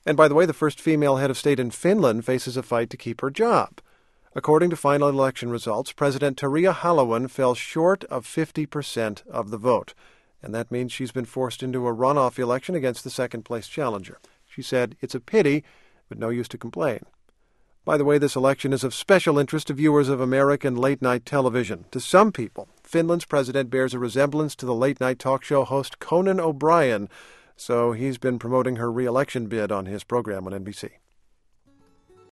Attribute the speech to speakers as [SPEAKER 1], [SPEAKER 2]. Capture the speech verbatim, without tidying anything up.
[SPEAKER 1] And by the way, the first female head of state in Finland faces a fight to keep her job. According to final election results, President Tarja Halonen fell short of fifty percent of the vote, and that means she's been forced into a runoff election against the second-place challenger. She said, "It's a pity, but no use to complain." By the way, this election is of special interest to viewers of American late-night television. To some people, Finland's president bears a resemblance to the late-night talk show host Conan O'Brien, so he's been promoting her re-election bid on his program on N B C.